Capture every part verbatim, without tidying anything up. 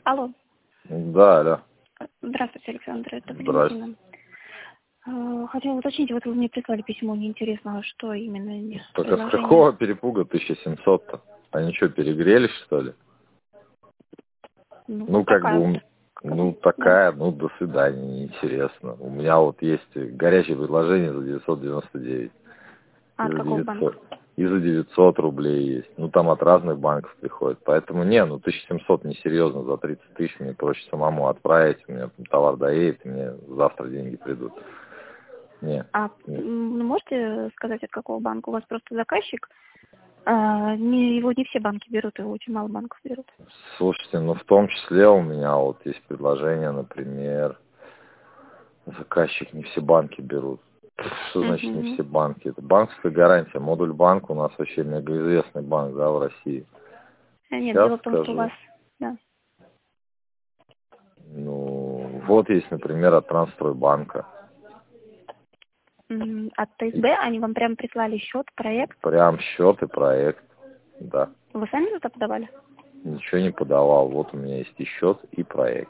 Алло. Да, алло. Здравствуйте, Александр, это Здравствуйте. Валентина. Хотела уточнить, вот вы мне прислали письмо, мне интересно, что именно нет Так а с предложения. какого перепуга тысяча семьсот-то? Они что, перегрелись, что ли? Ну, Ну, вот как такая бы, вот. у- ну, такая, ну, до свидания, неинтересно. У меня вот есть горячее предложение за девятьсот девяносто девять. А И от за какого банка? девятьсот. И за девятьсот рублей есть. Ну, там от разных банков приходит. Поэтому, не, ну, тысяча семьсот несерьезно, за тридцать тысяч мне проще самому отправить. У меня там товар доедет, и мне завтра деньги придут. Нет. А Нет. м, можете сказать, от какого банка? У вас просто заказчик, а, не, его не все банки берут, его очень мало банков берут. Слушайте, ну в том числе у меня вот есть предложение, например, заказчик не все банки берут. Что значит не Угу. все банки? Это банковская гарантия. Модуль банк у нас вообще мегаизвестный банк, да, в России. Нет, Сейчас дело в том, что у вас, скажу. да. Ну, вот есть, например, от Трансстройбанка. М, От И ТСБ они вам прямо прислали счет, проект. прям счет и проект. Да. Вы сами туда подавали? Ничего не подавал. Вот у меня есть и счет, и проект.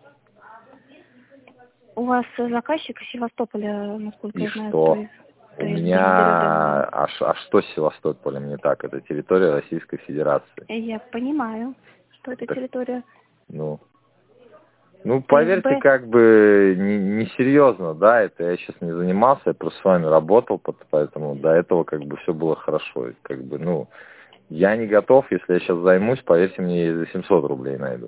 У вас э, заказчик из Севастополя, насколько И я знаю, то что? есть У ТСБ не берет меня... договора. А, ш- а что с Севастополем не так? Это территория Российской Федерации. Я понимаю, что это Так, территория ну... Ну, поверьте, ТСБ. как бы не, не серьезно, да, это я сейчас не занимался, я просто с вами работал, пот- поэтому до этого как бы все было хорошо. И как бы, ну, я не готов, если я сейчас займусь, поверьте мне, я за семьсот рублей найду.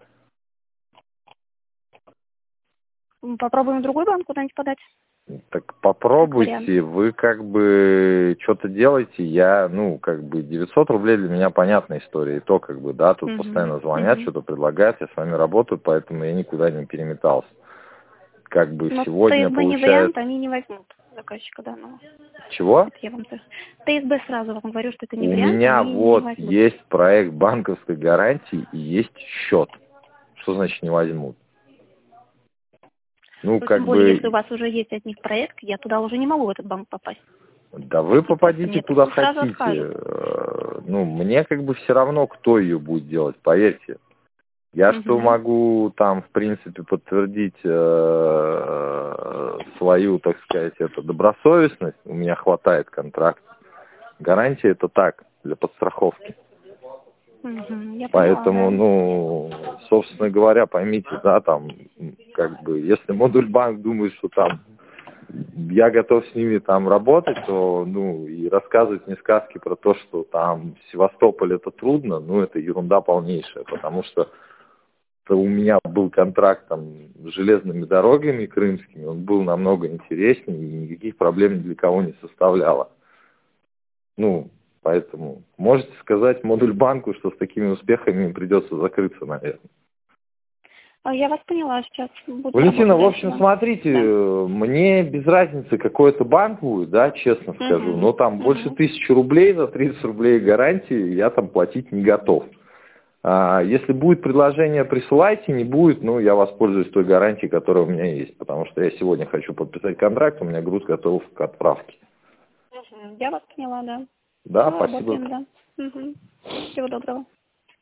М, Попробуем в другой банк куда-нибудь подать, Так как вариант. попробуйте, вы как бы что-то делаете, я, ну, как бы девятьсот рублей для меня понятная история, и то как бы, да, тут Угу, постоянно звонят, угу. что-то предлагают, я с вами работаю, поэтому я никуда не переметался. Как бы Но сегодня ТСБ не вариант, получается... они не возьмут заказчика данного. Чего? Это я вам скажу. ТСБ сразу вам говорю, что это не У вариант, меня они не вот возьмут. есть проект банковской гарантии и есть счет. Что значит не возьмут? Ну, Ну, тем как более, если у бы, вас уже есть от них проект, я туда уже не могу в этот банк попасть. да вы И просто попадите мне куда сразу хотите. откажут. Э, Ну, мне как бы все равно, кто ее будет делать, поверьте. Я что Угу. могу там, в принципе, подтвердить э, свою, так сказать, это добросовестность. У меня хватает контракт. Гарантия это так, для подстраховки. Угу. Я поняла, Поэтому, да. ну, собственно говоря, поймите, да, там, как бы, если модуль банк думает, что там я готов с ними там работать, то, ну, и рассказывать мне сказки про то, что там Севастополь это трудно, ну, это ерунда полнейшая, потому что у меня был контракт там с железными дорогами крымскими, он был намного интереснее и никаких проблем ни для кого не составляло. Ну, поэтому можете сказать модуль банку, что с такими успехами им придется закрыться, наверное. А я вас поняла, сейчас буду Валентина, работать в дальше, общем, да. смотрите, Да. э, мне без разницы, какой это банк будет, да, честно скажу, Угу. но там больше Угу. тысячи рублей за тридцать рублей гарантии я там платить не готов. А если будет предложение, присылайте, не будет, ну, я воспользуюсь той гарантией, которая у меня есть, потому что я сегодня хочу подписать контракт, у меня груз готов к отправке. Угу. Я вас поняла, да. Да, Ну, спасибо. работаем, да. Угу. Всего доброго.